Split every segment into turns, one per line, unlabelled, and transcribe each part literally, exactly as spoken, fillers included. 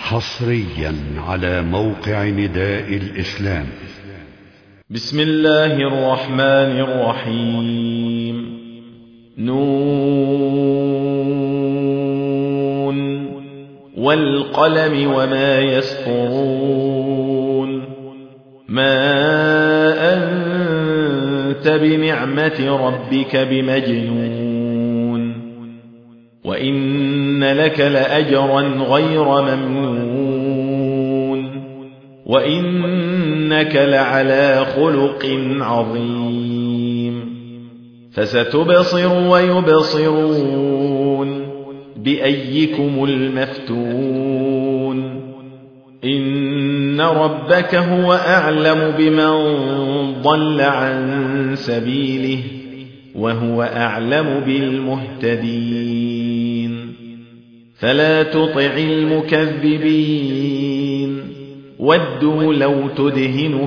حصريا على موقع نداء الإسلام.
بسم الله الرحمن الرحيم. نون والقلم وما يسطرون. ما أنت بنعمة ربك بمجنون، وإن لك لأجرا غير ممنون، وإنك لعلى خلق عظيم. فستبصر ويبصرون بأيكم المفتون. إن ربك هو أعلم بمن ضل عن سبيله وهو أعلم بالمهتدين. فلا تطع المكذبين، ودوا لو تدهن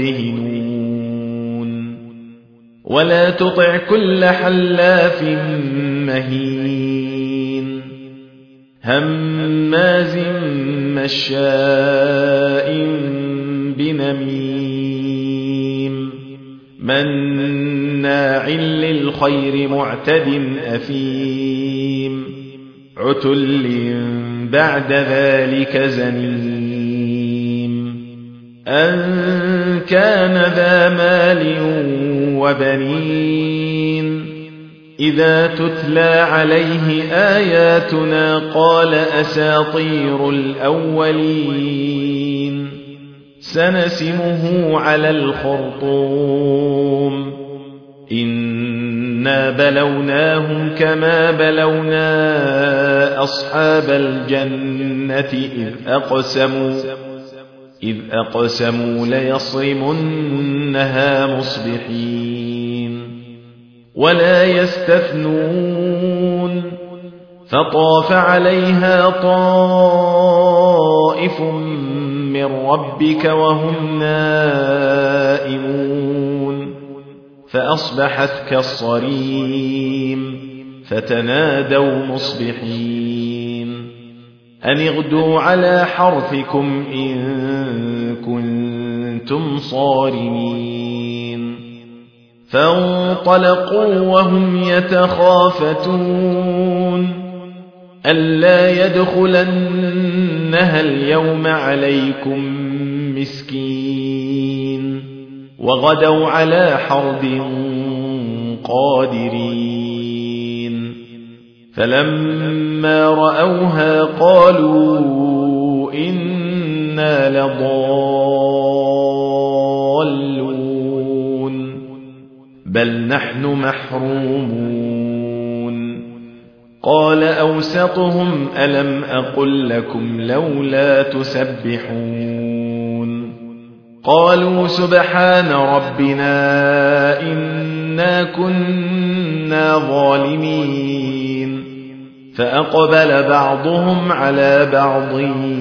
فيدهنون. ولا تطع كل حلاف مهين، هماز مشاء بنميم، مناع للخير معتد أثيم، عتل بعد ذلك زنيم، أن كان ذا مال وبنين. إذا تتلى عليه آياتنا قال أساطير الأولين. سنسمه على الخرطوم. إنا بلوناهم كما بلونا أصحاب الجنة إذ أقسموا إذ أقسموا ليصرمنها مصبحين. ولا يستثنون. فطاف عليها طائف من ربك وهم نائمون، فأصبحت كالصريم. فتنادوا مصبحين أن اغدوا على حرثكم إن كنتم صارمين. فانطلقوا وهم يتخافتون ألا يدخلنها اليوم عليكم مسكين. وغدوا على حرد قادرين. فلما رأوها قالوا إنا لضالون بل نحن محرومون. قال أوسطهم ألم أقل لكم لولا تسبحون. قالوا سبحان ربنا إنا كنا ظالمين. فأقبل بعضهم على بعض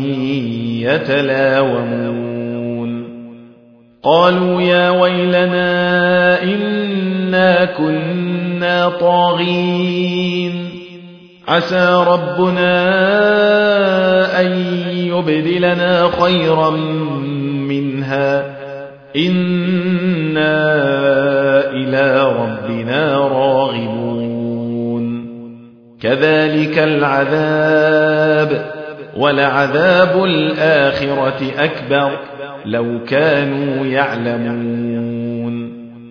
يتلاومون. قالوا يا ويلنا إنا كنا طاغين. عسى ربنا أن يبدلنا خيرا منها إنا إلى ربنا راغبون. كذلك العذاب ولعذاب الآخرة أكبر لو كانوا يعلمون.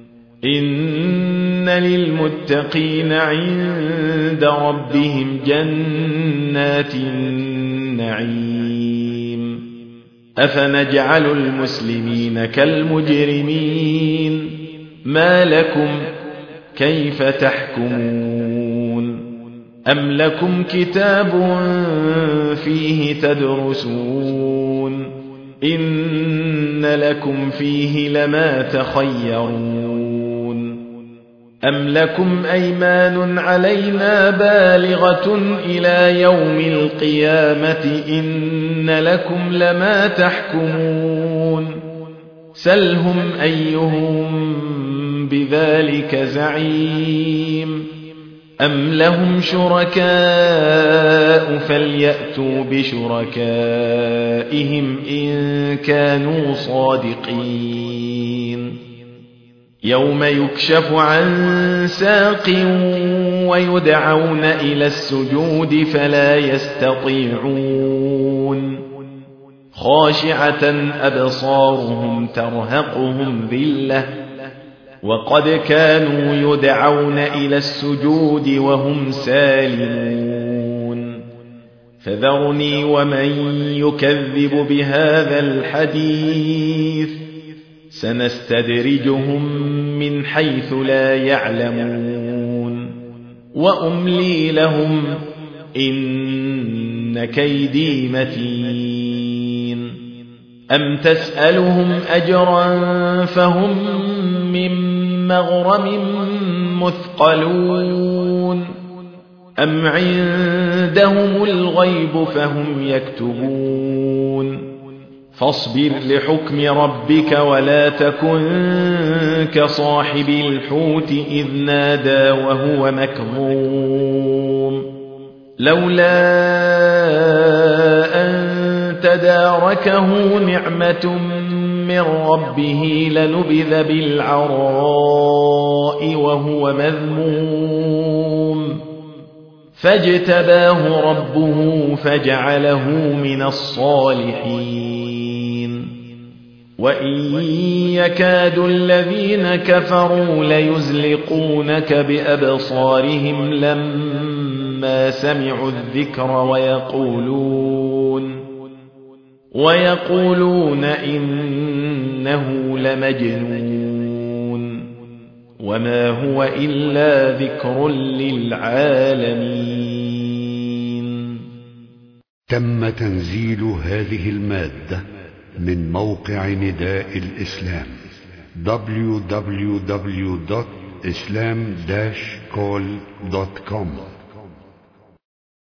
إن للمتقين عند ربهم جنات النعيم. أفنجعل المسلمين كالمجرمين. ما لكم كيف تحكمون؟ أم لكم كتاب فيه تدرسون؟ إن لكم فيه لما تخيرون. أم لكم أيمان علينا بالغة إلى يوم القيامة إن لكم لما تحكمون. سلهم أيهم بذلك زعيم. أم لهم شركاء فليأتوا بشركائهم إن كانوا صادقين يوم يكشف عن ساق ويدعون إلى السجود فلا يستطيعون خاشعة أبصارهم ترهقهم ذلة وقد كانوا يدعون إلى السجود وهم سالمون فذرني ومن يكذب بهذا الحديث سنستدرجهم من حيث لا يعلمون وأملي لهم إن كيدي متين أم تسألهم أجرا فهم من مغرم مثقلون أم عندهم الغيب فهم يكتبون فاصبر لحكم ربك ولا تكن كصاحب الحوت إذ نادى وهو مكظوم لولا أن تداركه نعمة من ربه لنبذ بالعراء وهو مذموم فاجتباه ربه فجعله من الصالحين وإن يكاد الذين كفروا ليزلقونك بأبصارهم لما سمعوا الذكر ويقولون ويقولون إنه لمجنون وما هو إلا ذكر للعالمين.
تم تنزيل هذه المادة من موقع نداء الإسلام دبليو دبليو دبليو دوت إسلام داش كول دوت كوم.